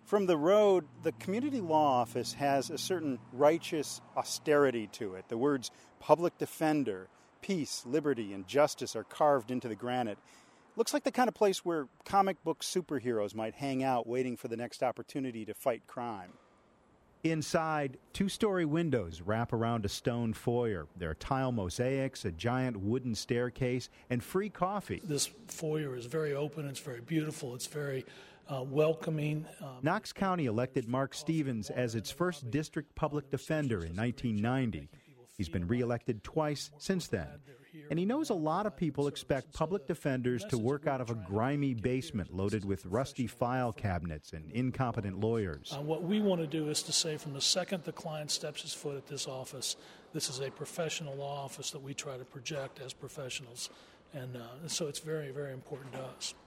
From the road, the community law office has a certain righteous austerity to it. The words public defender, peace, liberty, and justice are carved into the granite. Looks like the kind of place where comic book superheroes might hang out waiting for the next opportunity to fight crime. Inside, two-story windows wrap around a stone foyer. There are tile mosaics, a giant wooden staircase, and free coffee. This foyer is very open. It's very beautiful. It's very welcoming. Knox County elected Mark Stevens as its first district public defender in 1990. He's been reelected twice since then. And he knows a lot of people expect public defenders to work out of a grimy basement loaded with rusty file cabinets and incompetent lawyers. What we want to do is to say from the second the client steps his foot at this office, this is a professional law office that we try to project as professionals. And so it's very, very important to us.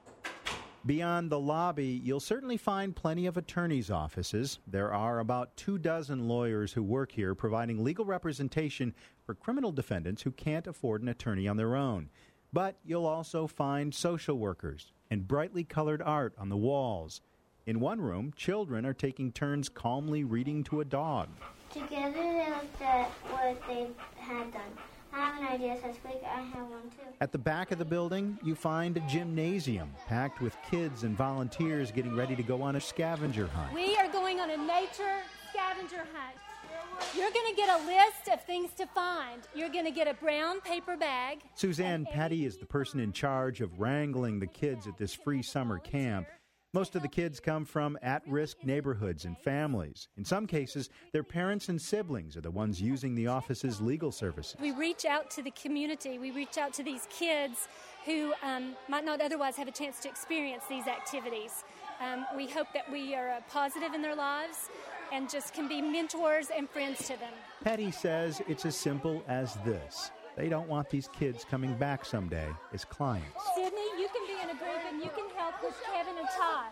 Beyond the lobby, you'll certainly find plenty of attorneys' offices. There are about 24 lawyers who work here providing legal representation for criminal defendants who can't afford an attorney on their own. But you'll also find social workers and brightly colored art on the walls. In one room, children are taking turns calmly reading to a dog. Together they looked at what they had done. I have an idea so quick, I have one too. At the back of the building, you find a gymnasium packed with kids and volunteers getting ready to go on a scavenger hunt. We are going on a nature scavenger hunt. You're going to get a list of things to find. You're going to get a brown paper bag. Suzanne Petty is the person in charge of wrangling the kids at this free summer camp. Most of the kids come from at-risk neighborhoods and families. In some cases, their parents and siblings are the ones using the office's legal services. We reach out to the community. We reach out to these kids who might not otherwise have a chance to experience these activities. We hope that we are positive in their lives and just can be mentors and friends to them. Petty says it's as simple as this. They don't want these kids coming back someday as clients. Sydney, you can be in a group and you can help with Kevin and Ty.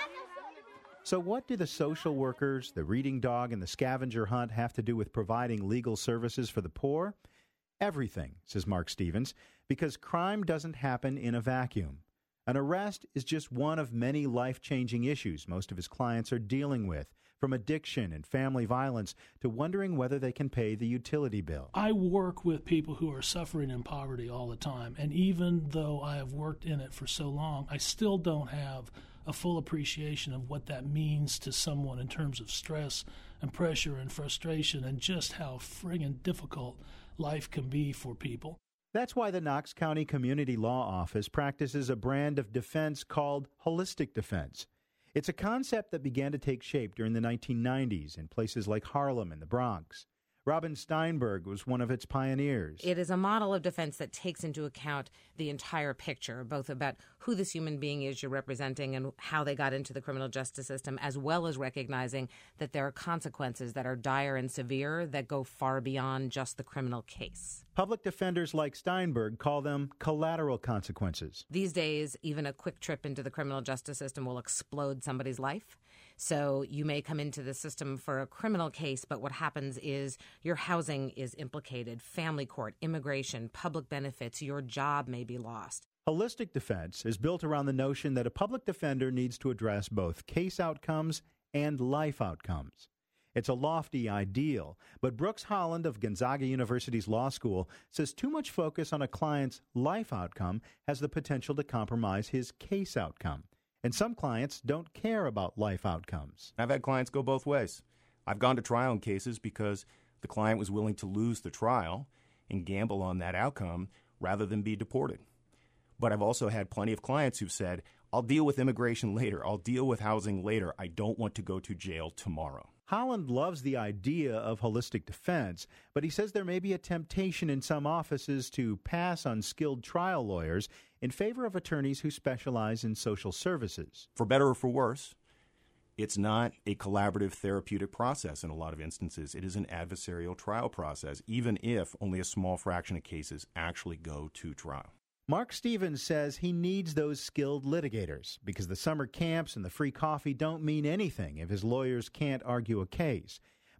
So what do the social workers, the reading dog, and the scavenger hunt have to do with providing legal services for the poor? Everything, says Mark Stevens, because crime doesn't happen in a vacuum. An arrest is just one of many life-changing issues most of his clients are dealing with, from addiction and family violence to wondering whether they can pay the utility bill. I work with people who are suffering in poverty all the time, and even though I have worked in it for so long, I still don't have a full appreciation of what that means to someone in terms of stress and pressure and frustration and just how friggin' difficult life can be for people. That's why the Knox County Community Law Office practices a brand of defense called holistic defense. It's a concept that began to take shape during the 1990s in places like Harlem and the Bronx. Robin Steinberg was one of its pioneers. It is a model of defense that takes into account the entire picture, both about who this human being is you're representing and how they got into the criminal justice system, as well as recognizing that there are consequences that are dire and severe that go far beyond just the criminal case. Public defenders like Steinberg call them collateral consequences. These days, even a quick trip into the criminal justice system will explode somebody's life. So you may come into the system for a criminal case, but what happens is your housing is implicated, family court, immigration, public benefits, your job may be lost. Holistic defense is built around the notion that a public defender needs to address both case outcomes and life outcomes. It's a lofty ideal, but Brooks Holland of Gonzaga University's law school says too much focus on a client's life outcome has the potential to compromise his case outcome. And some clients don't care about life outcomes. I've had clients go both ways. I've gone to trial in cases because the client was willing to lose the trial and gamble on that outcome rather than be deported. But I've also had plenty of clients who've said, I'll deal with immigration later. I'll deal with housing later. I don't want to go to jail tomorrow. Holland loves the idea of holistic defense, but he says there may be a temptation in some offices to pass on skilled trial lawyers in favor of attorneys who specialize in social services. For better or for worse, it's not a collaborative therapeutic process in a lot of instances. It is an adversarial trial process, even if only a small fraction of cases actually go to trial. Mark Stevens says he needs those skilled litigators because the summer camps and the free coffee don't mean anything if his lawyers can't argue a case.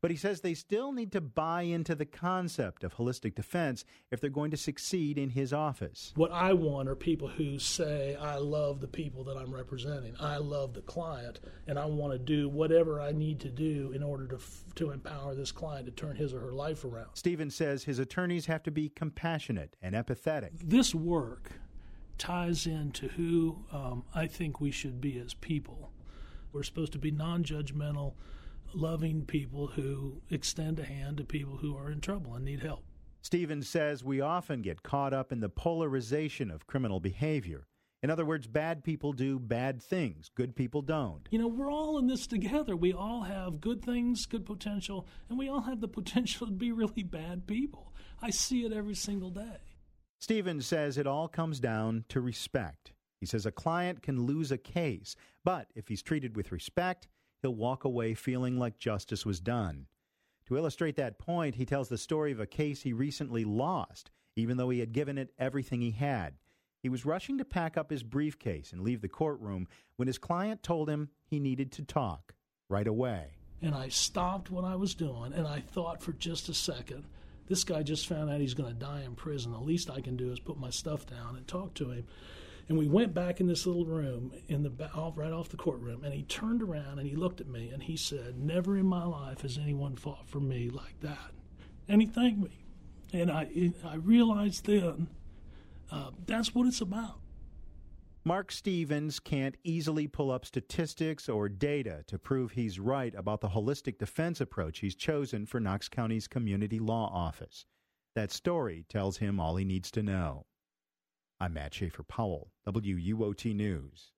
But he says they still need to buy into the concept of holistic defense if they're going to succeed in his office. What I want are people who say, I love the people that I'm representing. I love the client, and I want to do whatever I need to do in order to empower this client to turn his or her life around. Stevens says his attorneys have to be compassionate and empathetic. This work ties into who I think we should be as people. We're supposed to be non-judgmental, loving people who extend a hand to people who are in trouble and need help. Stevens says we often get caught up in the polarization of criminal behavior. In other words, bad people do bad things, good people don't. You know, we're all in this together. We all have good things, good potential, and we all have the potential to be really bad people. I see it every single day. Stevens says it all comes down to respect. He says a client can lose a case, but if he's treated with respect, he'll walk away feeling like justice was done. To illustrate that point, he tells the story of a case he recently lost, even though he had given it everything he had. He was rushing to pack up his briefcase and leave the courtroom when his client told him he needed to talk right away. And I stopped what I was doing, and I thought for just a second, this guy just found out he's going to die in prison. The least I can do is put my stuff down and talk to him. And we went back in this little room right off the courtroom, and he turned around and he looked at me and he said, never in my life has anyone fought for me like that. And he thanked me. And I realized then that's what it's about. Mark Stevens can't easily pull up statistics or data to prove he's right about the holistic defense approach he's chosen for Knox County's community law office. That story tells him all he needs to know. I'm Matt Schaefer-Powell, WUOT News.